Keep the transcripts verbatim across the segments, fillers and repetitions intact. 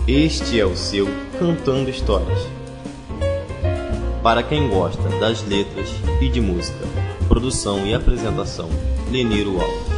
Este é o seu Cantando Histórias. Para quem gosta das letras e de música, produção e apresentação, Leniro Alves.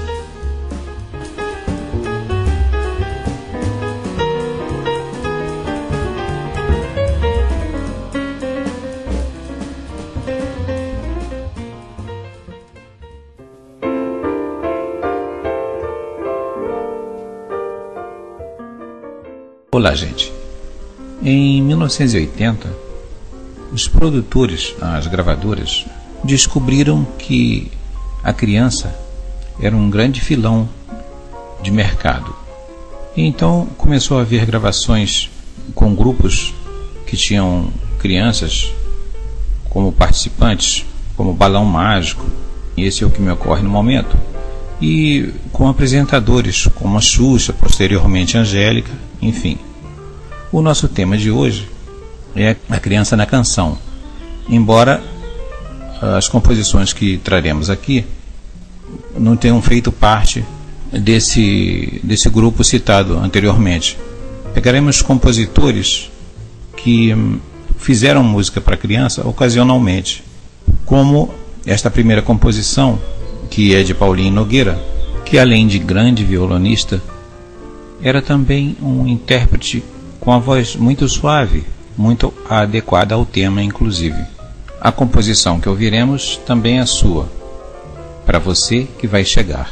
Olá, gente. Em mil novecentos e oitenta, os produtores, as gravadoras, descobriram que a criança era um grande filão de mercado. E então começou a haver gravações com grupos que tinham crianças como participantes, como Balão Mágico, e esse é o que me ocorre no momento, e com apresentadores como a Xuxa, posteriormente a Angélica, enfim. O nosso tema de hoje é a criança na canção, embora as composições que traremos aqui não tenham feito parte desse, desse grupo citado anteriormente. Pegaremos compositores que fizeram música para criança ocasionalmente, como esta primeira composição, que é de Paulinho Nogueira, que além de grande violonista, era também um intérprete com a voz muito suave, muito adequada ao tema, inclusive. A composição que ouviremos também é sua, para você que vai chegar.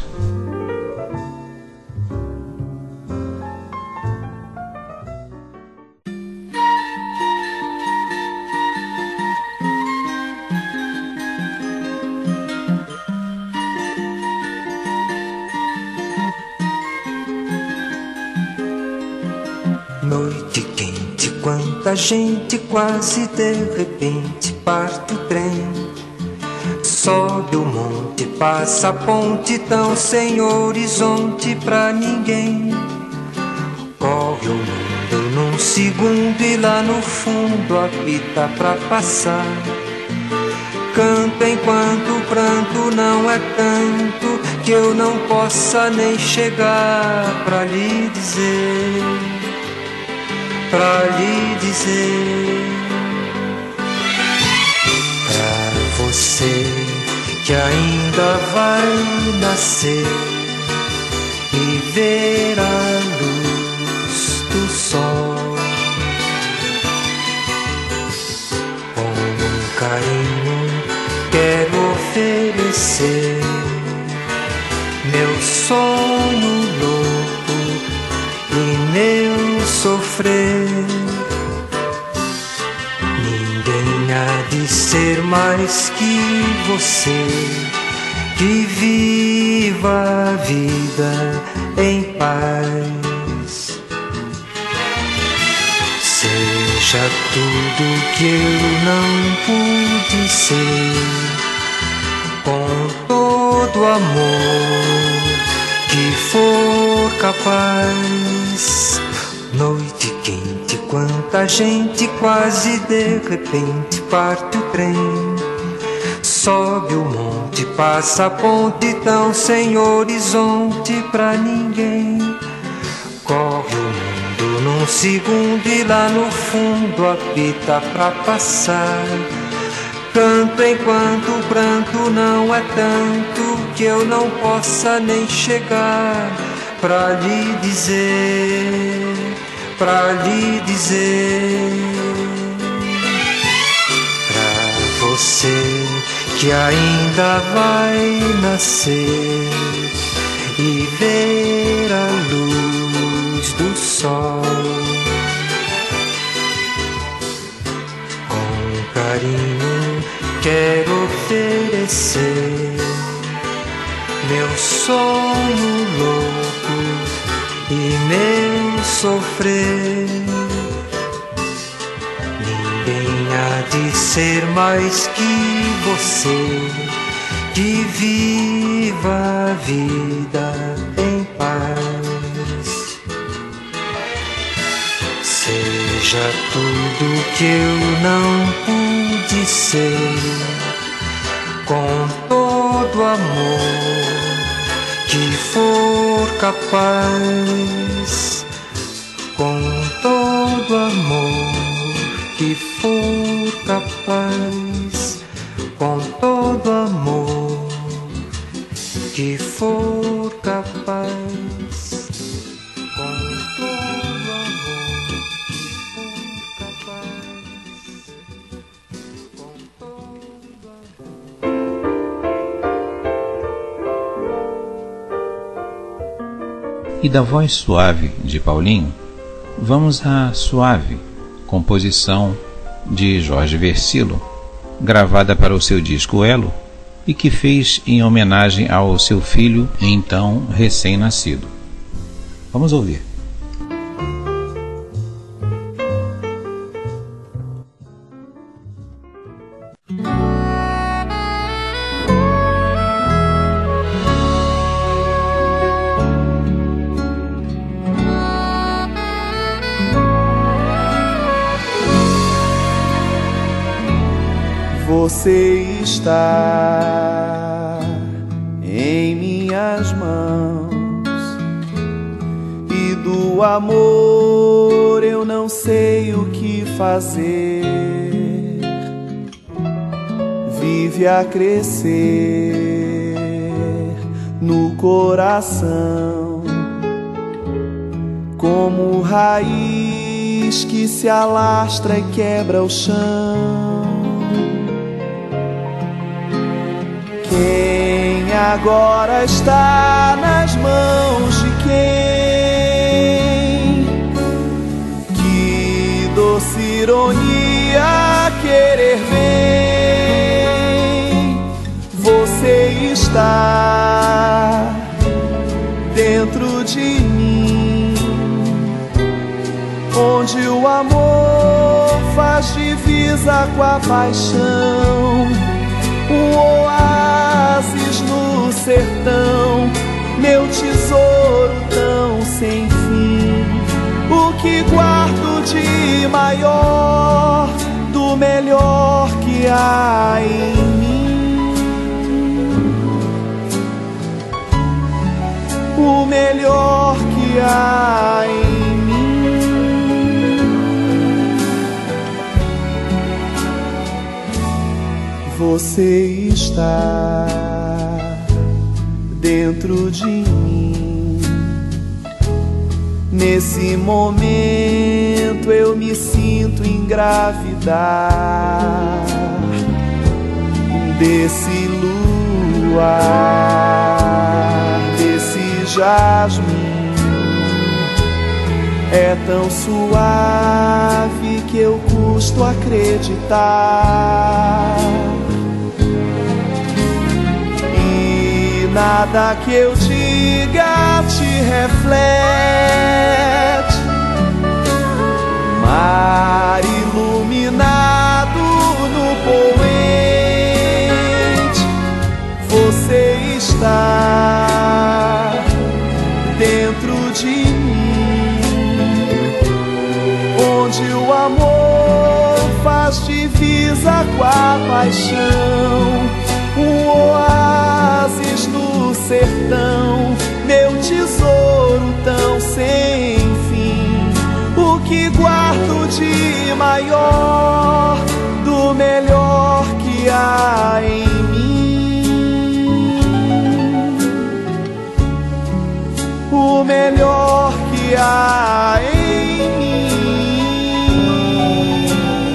Noite quente, quanta gente, quase de repente parte o trem. Sobe o monte, passa a ponte, tão sem horizonte pra ninguém. Corre o mundo num segundo e lá no fundo apita pra passar. Canta enquanto o pranto não é tanto que eu não possa nem chegar pra lhe dizer, pra lhe dizer, pra você que ainda vai nascer e ver a luz do sol. Com um carinho quero oferecer meu sonho louco e meu sofrer. Ninguém há de ser mais que você, que viva a vida em paz. Seja tudo que eu não pude ser, com todo amor que for capaz. Noite quente, quanta gente, quase de repente parte o trem. Sobe o monte, passa a ponte, tão sem horizonte pra ninguém. Corre o mundo num segundo e lá no fundo apita pra passar. Canto enquanto o pranto não é tanto que eu não possa nem chegar pra lhe dizer, pra lhe dizer, pra você que ainda vai nascer e ver a luz do sol. Com carinho quero oferecer meu sonho louco e meu sofrer. Ninguém há de ser mais que você, que viva a vida em paz. Seja tudo que eu não pude ser, com todo amor que for capaz, com todo E da voz suave de Paulinho, vamos à Suave, composição de Jorge Versilo, gravada para o seu disco Elo e que fez em homenagem ao seu filho, então recém-nascido. Vamos ouvir. Você está em minhas mãos e do amor eu não sei o que fazer. Vive a crescer no coração como raiz que se alastra e quebra o chão. Quem agora está nas mãos de quem? Que doce ironia querer bem. Você está dentro de mim, onde o amor faz divisa com a paixão. Um oásis no sertão, meu tesouro tão sem fim. O que guardo de maior, do melhor que há em mim. O melhor que há em mim. Você está dentro de mim. Nesse momento eu me sinto engravidar desse luar, desse jasmim. É tão suave que eu custo acreditar. Nada que eu diga te reflete. Mar iluminado no poente, você está dentro de mim, onde o amor faz divisa com a paixão. Um oásis no sertão, meu tesouro tão sem fim. O que guardo de maior, do melhor que há em mim. O melhor que há em mim.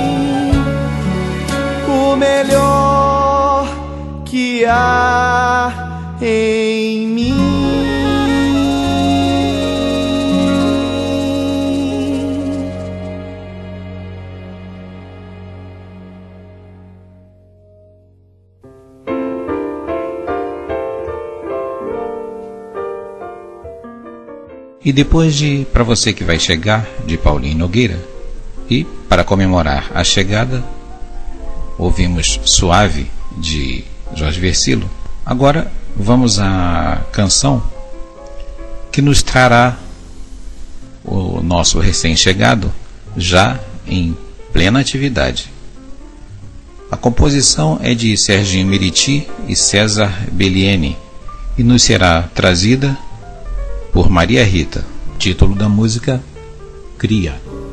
O melhor que há em mim. E depois de Pra Você Que Vai Chegar, de Paulinho Nogueira, e para comemorar a chegada, ouvimos Suave, de Jorge Versilo. Agora vamos à canção que nos trará o nosso recém-chegado já em plena atividade. A composição é de Serginho Meriti e César Bellieni e nos será trazida por Maria Rita. Título da música: Cria.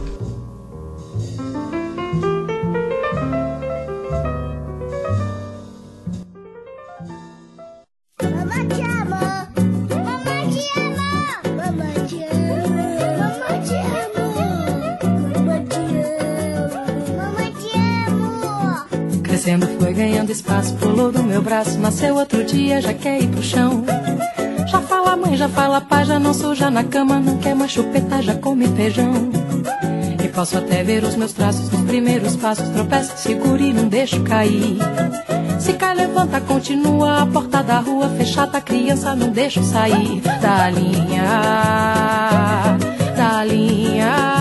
Crescendo foi ganhando espaço, pulou do meu braço, nasceu outro dia, já quer ir pro chão. Já fala fala mãe, já fala pai, já não suja na cama, não quer mais chupeta, já come feijão. E posso até ver os meus traços nos primeiros passos, tropeço, seguro e não deixo cair. Se cai, levanta, continua, a porta da rua fechada, a criança não deixo sair da linha, da linha.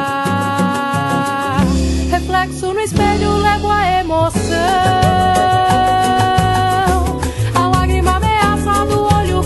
Reflexo no espelho, levo a emoção, a lágrima ameaça do olho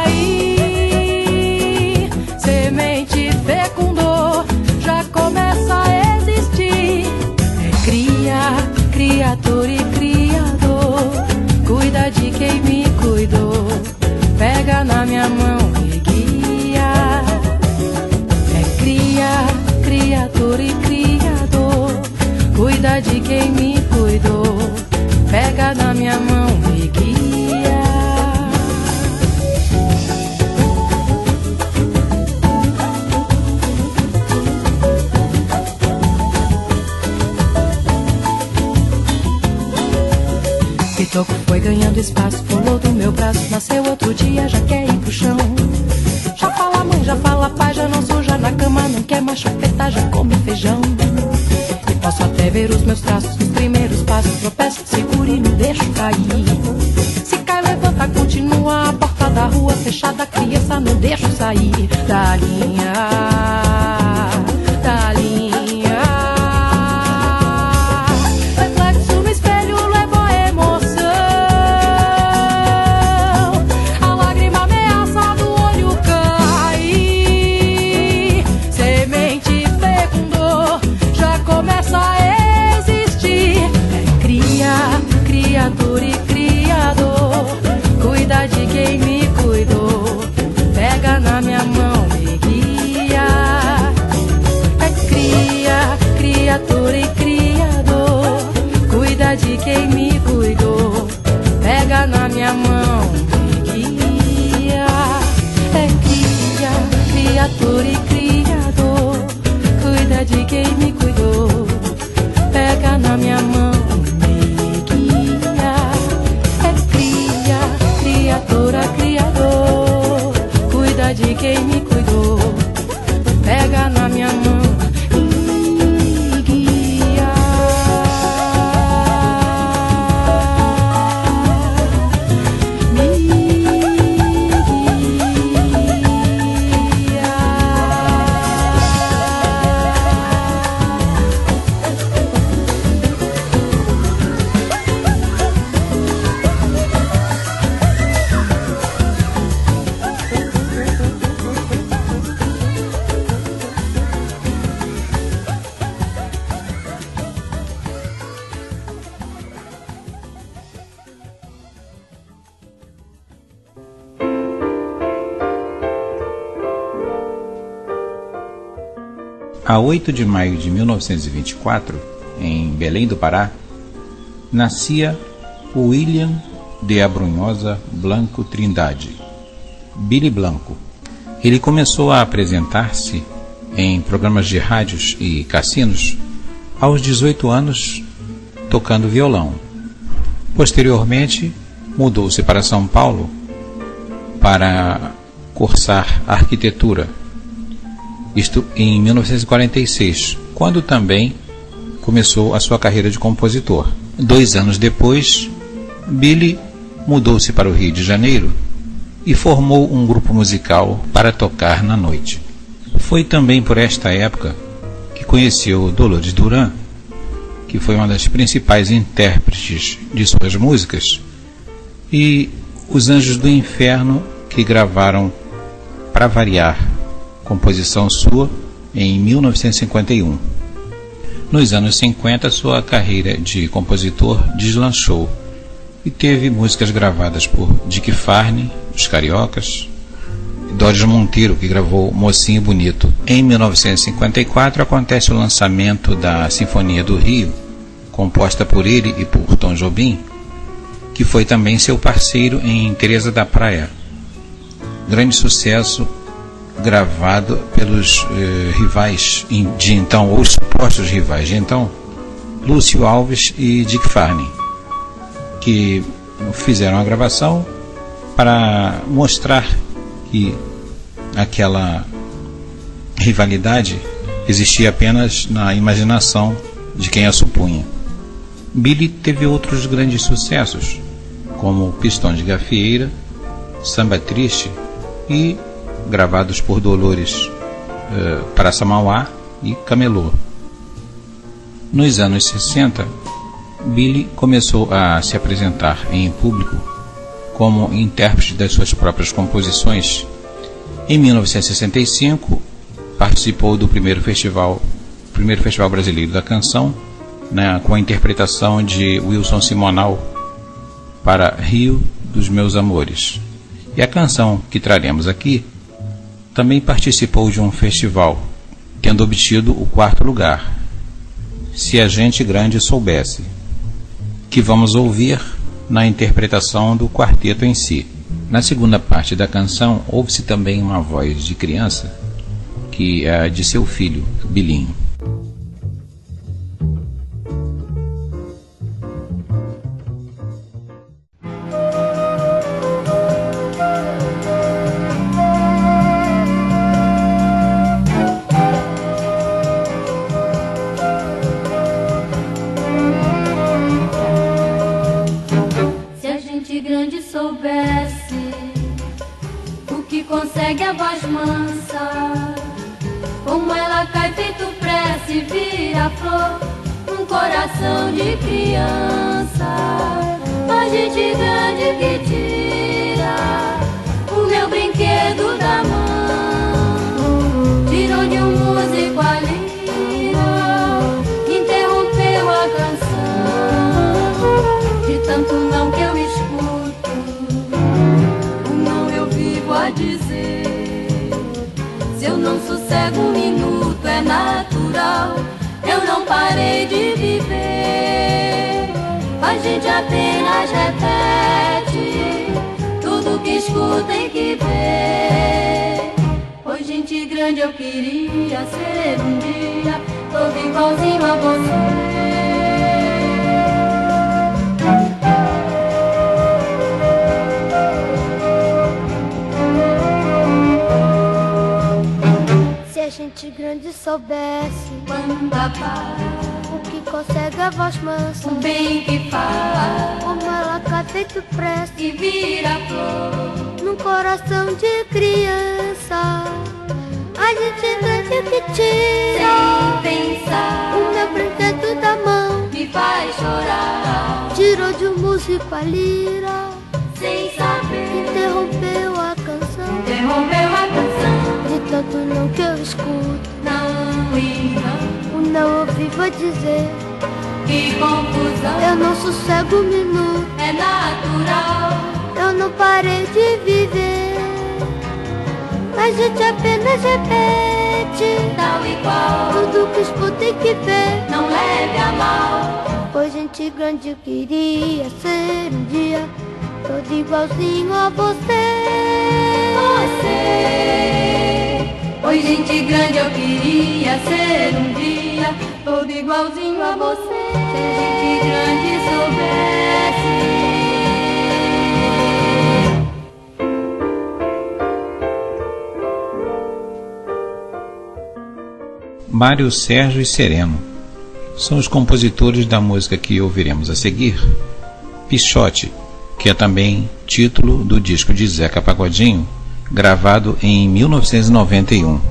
cair. Semente fecundou, já começa a existir. É cria, criatura e criador, cuida de quem me cuidou, pega na minha mão e guia. É cria, criatura e criador, cuida de quem me cuidou, pega na minha mão e guia. Pitoco foi ganhando espaço, pulou do meu braço, nasceu outro dia, já quer ir pro chão. Já fala mãe, já fala pai, já não suja na cama, não quer mais chupeta, já come feijão. E posso até ver os meus traços nos primeiros passos, tropeço, seguro e não deixo cair. Se cai, levanta, continua, a porta da rua fechada, a criança não deixo sair da linha, da linha. Reflexo no espelho, levo a emoção, a lágrima ameaça do olho cair. Semente fecundou, já começa a existir. É cria, criatura e criador, cuida de quem me cuidou, pega na minha mão e guia. É cria, criatura e criador, cuida de quem me cuidou, pega na minha mão e guia. É cria, criatura e criador, cuida de quem me cuidou, pega na minha mão e guia. É cria, criatura, criador, cuida de quem me cuidou, pega na minha mão e guia. Me guia. A oito de maio de mil novecentos e vinte e quatro, em Belém do Pará, nascia William de Abrunhosa Blanco Trindade, Billy Blanco. Ele começou a apresentar-se em programas de rádios e cassinos aos dezoito anos, tocando violão. Posteriormente, mudou-se para São Paulo para cursar arquitetura, isto em mil novecentos e quarenta e seis, quando também começou a sua carreira de compositor. Dois anos depois, Billy mudou-se para o Rio de Janeiro e formou um grupo musical para tocar na noite. Foi também por esta época que conheceu Dolores Duran, que foi uma das principais intérpretes de suas músicas, e Os Anjos do Inferno, que gravaram Pra Variar, composição sua, em mil novecentos e cinquenta e um. Nos anos cinquenta, sua carreira de compositor deslanchou e teve músicas gravadas por Dick Farney, os Cariocas, e Doris Monteiro, que gravou Mocinho Bonito. Em mil novecentos e cinquenta e quatro acontece o lançamento da Sinfonia do Rio, composta por ele e por Tom Jobim, que foi também seu parceiro em Teresa da Praia. Grande sucesso, gravado pelos eh, rivais de então, ou supostos rivais de então, Lúcio Alves e Dick Farney, que fizeram a gravação para mostrar que aquela rivalidade existia apenas na imaginação de quem a supunha. Billy teve outros grandes sucessos, como Pistão de Gafieira, Samba Triste e, gravados por Dolores, eh, Praça Mauá e Camelô. Nos anos sessenta, Billy começou a se apresentar em público como intérprete das suas próprias composições. Em mil novecentos e sessenta e cinco, participou do primeiro festival, primeiro festival brasileiro da canção, né, com a interpretação de Wilson Simonal para Rio dos Meus Amores. E a canção que traremos aqui também participou de um festival, tendo obtido o quarto lugar, Se a Gente Grande Soubesse, que vamos ouvir na interpretação do quarteto em si. Na segunda parte da canção, ouve-se também uma voz de criança, que é a de seu filho, Bilinho. Consegue a voz mansa, como ela cai feito prece, vira flor num coração de criança. A gente grande que tira o meu brinquedo da mão, tirou de um músico a lira, interrompeu a canção. De tanto não que eu escuto, o não eu vivo a dizer. Se eu não sossego um minuto é natural, eu não parei de viver. A gente apenas repete tudo que escuta e que vê. Pois gente grande eu queria ser um dia, todo igualzinho a você. Se a gente grande soubesse quando para o que consegue a voz mansa, o bem que faz, como ela cai feito prece e vira flor num coração de criança. A gente grande que tira sem pensar o meu brinquedo da mão, me faz chorar. Tirou de um músico a lira, sem saber, interrompeu a canção. Interrompeu a canção. De tanto não que eu escuto, não e não, o não eu vivo a dizer. Que confusão, eu não sossego um minuto, é natural, eu não parei de viver. A gente apenas repete tal e qual, tudo que escuta e que vê. Não leve a mal, pois gente grande eu queria ser um dia, todo igualzinho a você. Você, pois gente grande eu queria ser um dia, todo igualzinho a você. Se a gente grande soubesse. Mário Sérgio e Sereno são os compositores da música que ouviremos a seguir. Pichote, que é também título do disco de Zeca Pagodinho, gravado em mil novecentos e noventa e um.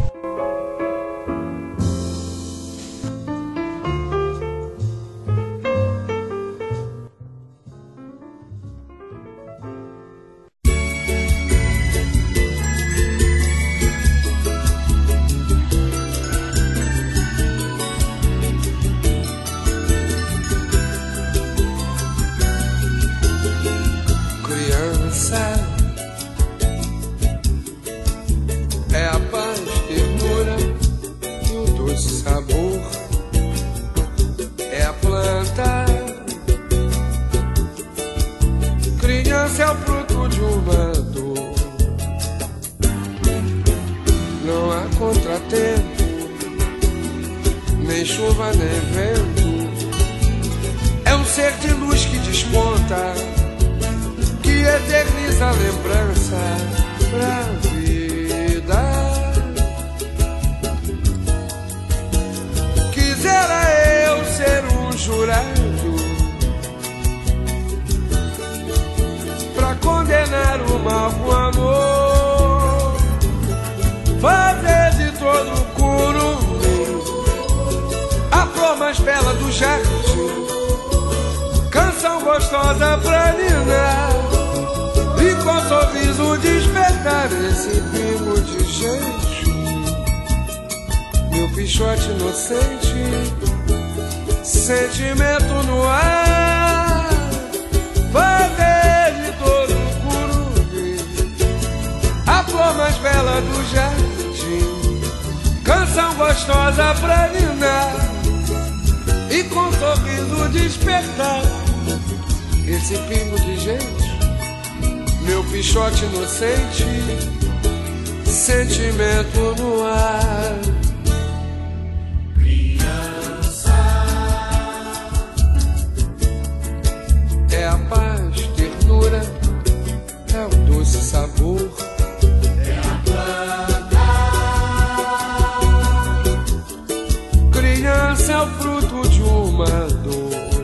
Eterniza a lembrança pra vida. jurado pra condenar o mal com amor, fazer de todo o curumim a flor mais bela do jardim, canção gostosa pra ninar e com sorriso despertar esse pingo de gente. Meu pichote inocente, sentimento no ar, fazer de todo o curumim a flor mais bela do jardim, canção gostosa pra ninar e com sorriso despertar esse pingo de gente. Meu pichote inocente, sentimento no ar. É a paz, ternura, é o doce sabor, é a planta. Criança é o fruto de uma dor.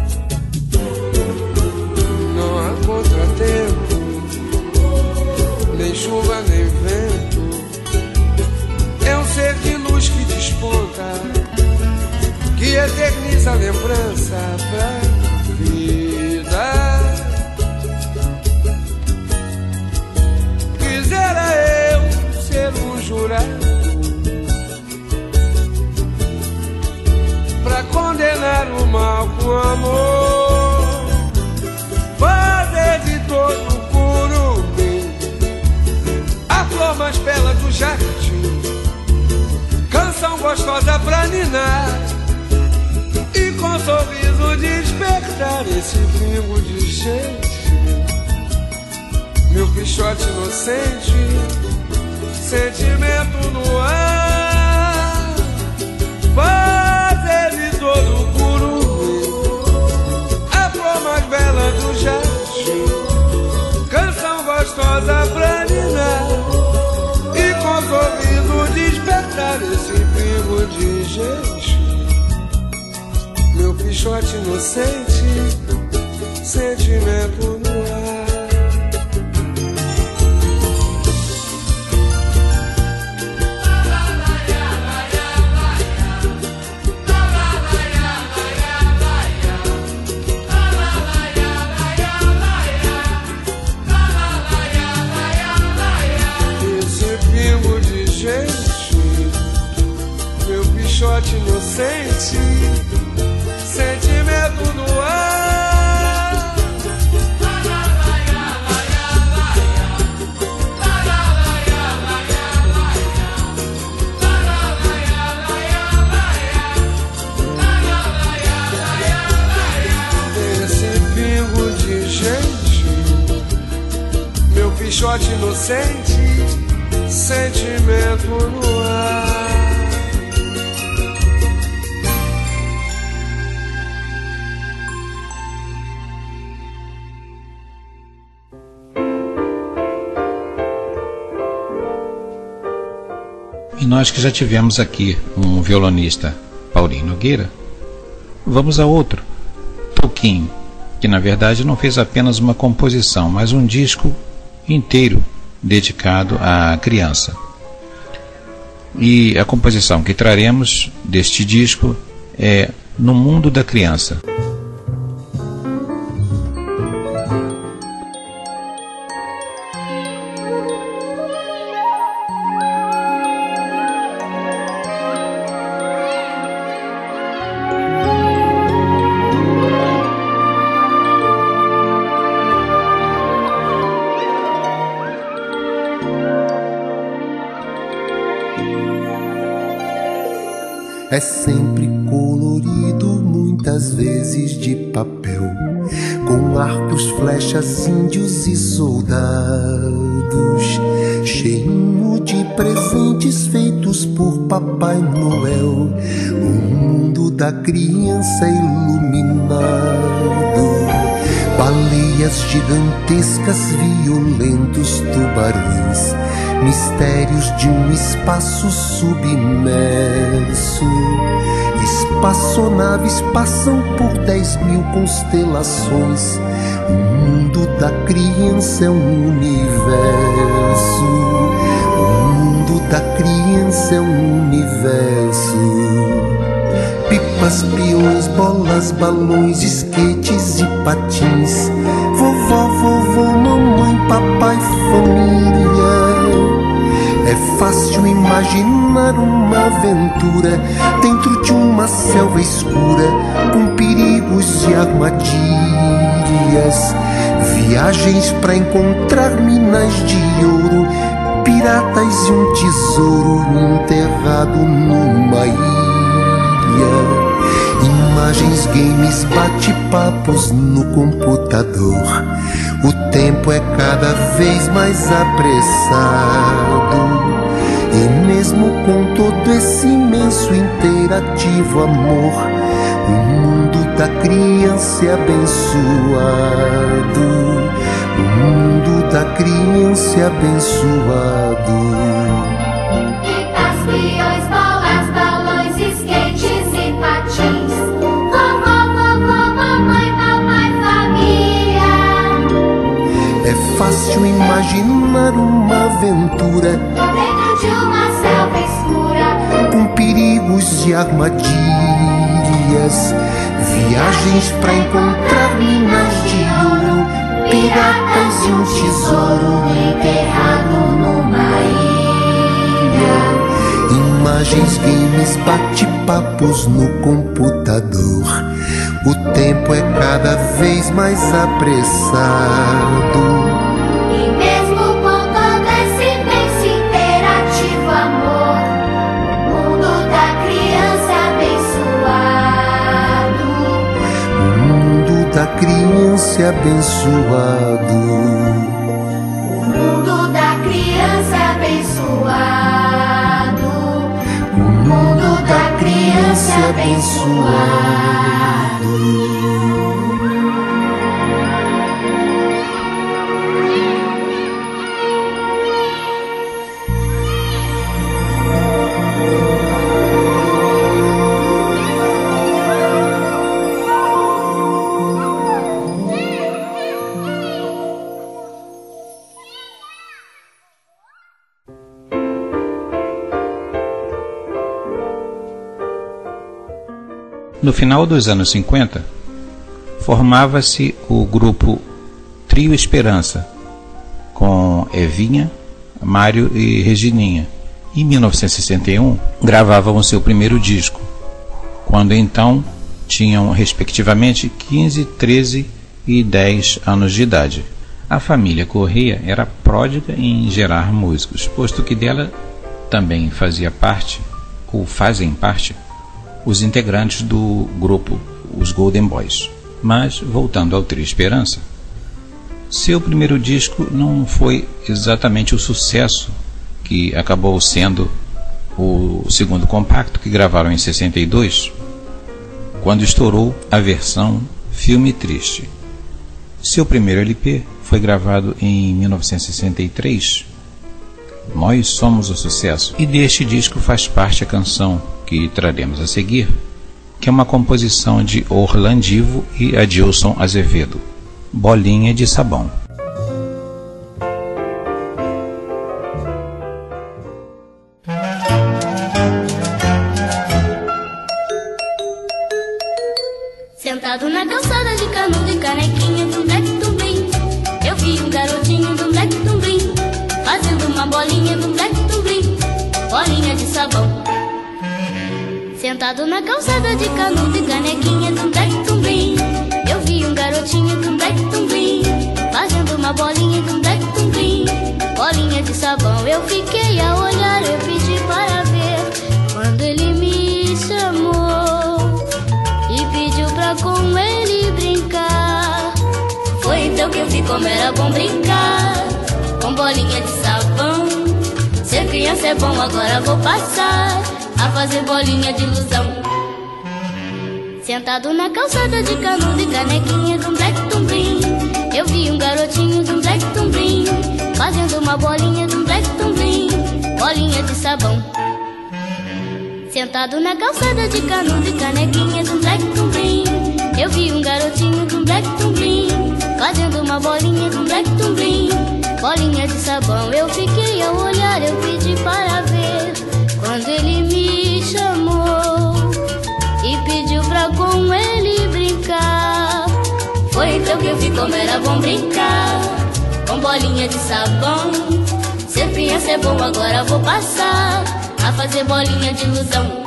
Não há contratempo, nem chuva nem vento. É um ser de luz que desponta, que eterniza a lembrança pra vida. Quisera eu ser um jurado pra condenar o mal com amor, fazer de todo o curumim a flor mais bela do jardim, canção gostosa pra ninar e com sorriso despertar esse pingo de gente. Meu pichote inocente, sentimento no ar, fazer de todo o curumim a flor mais bela do jardim, canção gostosa pra ninar e com sorriso despertar esse pingo de gente. Meu pichote inocente, sentimento no ar. Esse pingo de gente, meu pichote inocente, sentimento no ar. Esse pingo de gente, meu pichote inocente, sentimento no ar. E nós que já tivemos aqui um violonista, Paulinho Nogueira, vamos a outro, Toquinho, que na verdade não fez apenas uma composição, mas um disco inteiro dedicado à criança. E a composição que traremos deste disco é No Mundo da Criança. É sempre colorido, muitas vezes de papel, com arcos, flechas, índios e soldados, cheio de presentes feitos por Papai Noel, o mundo da criança iluminado. Baleias gigantescas, violentos tubarões, mistérios de um espaço submerso, espaçonaves passam por dez mil constelações. O mundo da criança é um universo. O mundo da criança é um universo. Pipas, peões, bolas, balões, esquetes e patins. Vovó, vovô, mamãe, papai, família. É fácil imaginar uma aventura dentro de uma selva escura, com perigos e armadilhas. Viagens para encontrar minas de ouro, piratas e um tesouro enterrado numa ilha. Imagens, games, bate-papos no computador. O tempo é cada vez mais apressado. E mesmo com todo esse imenso interativo amor, o mundo da criança é abençoado. O mundo da criança é abençoado. Pipas, peões, bolas, balões, skates e patins. Vovó, vovô, mamãe, papai, família. É fácil imaginar uma aventura dentro de uma selva escura, com perigos e armadilhas. Viagens para encontrar minas de ouro, piratas e um tesouro enterrado numa ilha. Imagens, games, bate-papos no computador. O tempo é cada vez mais apressado. e mesmo com todo esse imenso interativo amor, o mundo da criança é abençoado. O mundo da criança é abençoado. O mundo da criança é abençoado. O mundo da criança é abençoado. No final dos anos cinquenta, formava-se o grupo Trio Esperança, com Evinha, Mário e Regininha. Em mil novecentos e sessenta e um, gravavam o seu primeiro disco, quando então tinham respectivamente quinze, treze e dez anos de idade. A família Correia era pródiga em gerar músicos, posto que dela também fazia parte, ou fazem parte, os integrantes do grupo, os Golden Boys. Mas, voltando ao Trio Esperança, seu primeiro disco não foi exatamente o sucesso que acabou sendo o segundo compacto, que gravaram em sessenta e dois, quando estourou a versão Filme Triste. Seu primeiro L P foi gravado em mil novecentos e sessenta e três, Nós Somos o Sucesso, e deste disco faz parte a canção que traremos a seguir, que é uma composição de Orlandivo e Adilson Azevedo, Bolinha de Sabão. Sentado na calçada de canudo e canequinha do Black Tumbrim, eu vi um garotinho do Black Tumbrim fazendo uma bolinha do Black Tumbrim, bolinha de sabão. Sentado na calçada de canudo e canequinha do Black Tumbrim, eu vi um garotinho do Black Tumbrim fazendo uma bolinha do Black Tumbrim, bolinha de sabão. Eu fiquei a olhar, eu pedi para ver, quando ele me chamou e pediu pra com ele brincar. Foi então que eu vi como era bom brincar com bolinha de sabão. Ser criança é bom, agora vou passar a fazer bolinha de ilusão. Sentado na calçada de canudo e canequinha do Black Tumbrim, eu vi um garotinho do Black Tumbrim fazendo uma bolinha do Black Tumbrim, bolinha de sabão. Sentado na calçada de canudo e canequinha de um black tumbling, eu vi um garotinho de um black tumbling, fazendo uma bolinha de um black tumbling, bolinha de sabão. Eu fiquei a olhar, eu pedi para ver, quando ele me chamou e pediu pra com ele brincar. Foi então que eu vi como era bom brincar com bolinha de sabão. Ser criança é bom, agora vou passar a fazer bolinha de ilusão.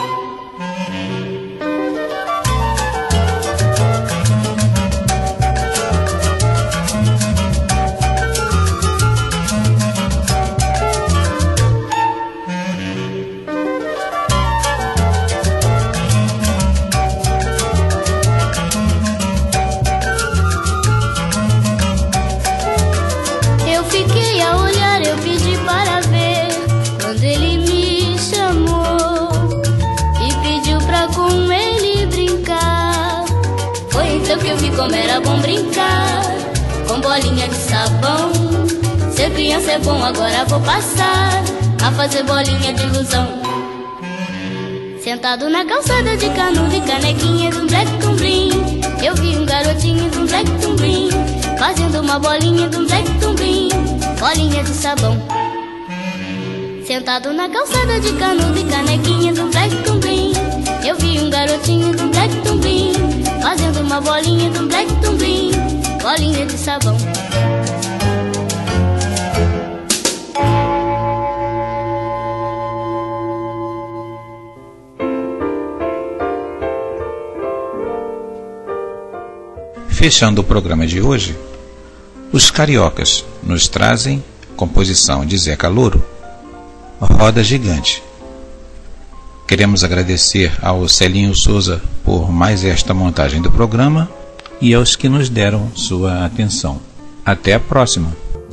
Eu fiquei a olhar, eu pedi para ver, quando ele me chamou e pediu pra com ele brincar. Foi então que eu vi como era bom brincar com bolinha de sabão. Ser criança é bom, agora vou passar a fazer bolinha de ilusão. Sentado na calçada de canudo e canequinha de um black tumbling, eu vi um garotinho de um black tumbling, fazendo uma bolinha de um black tumbling, bolinha de sabão. Sentado na calçada de canudo e canequinha de um black tumbling, eu vi um garotinho de um black tumbling, fazendo uma bolinha de um black tumbling, bolinha de sabão. Fechando o programa de hoje, os Cariocas nos trazem composição de Zeca Louro, Roda Gigante. Queremos agradecer ao Celinho Souza por mais esta montagem do programa e aos que nos deram sua atenção. Até a próxima!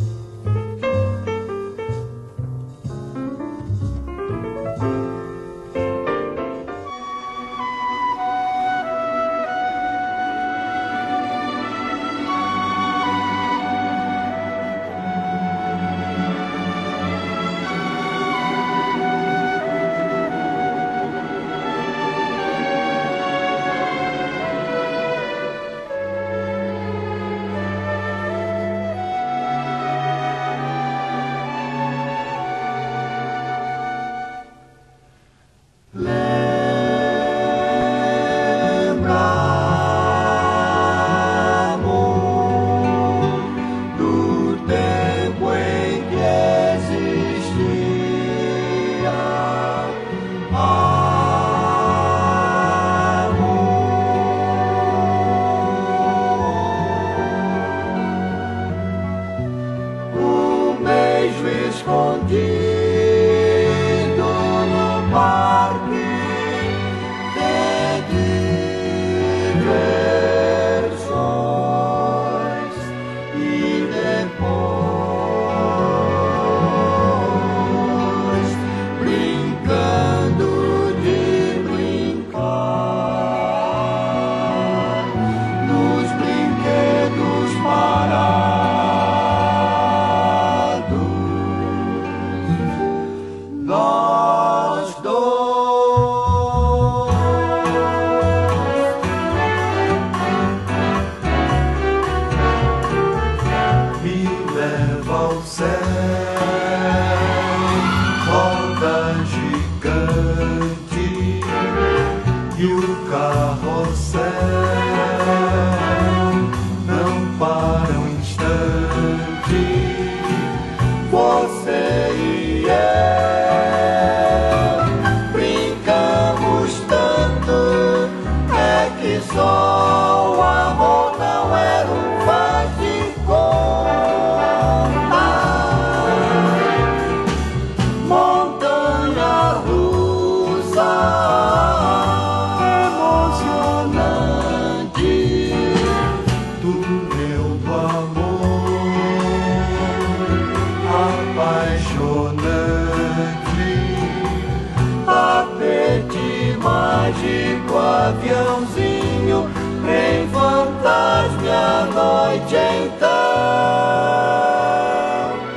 Aviãozinho em fantasma à noite então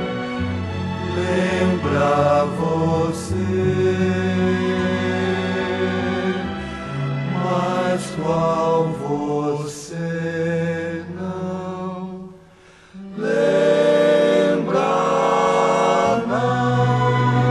lembra você. qual você não lembra, não.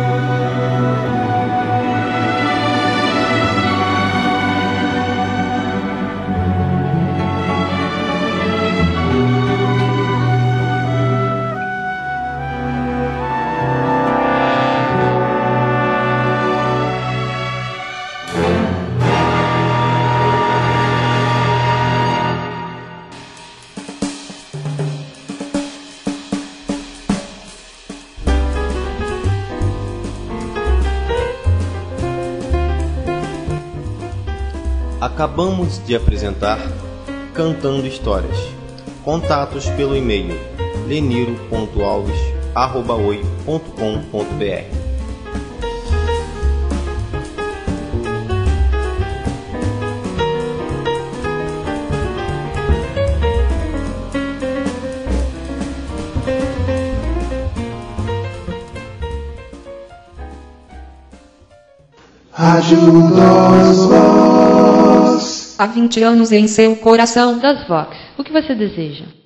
Acabamos de apresentar Cantando Histórias. Contatos pelo e-mail leniro ponto alves arroba oi ponto com ponto br. Rádio das Vozes. Há vinte anos em seu coração. Das Vox. O que você deseja?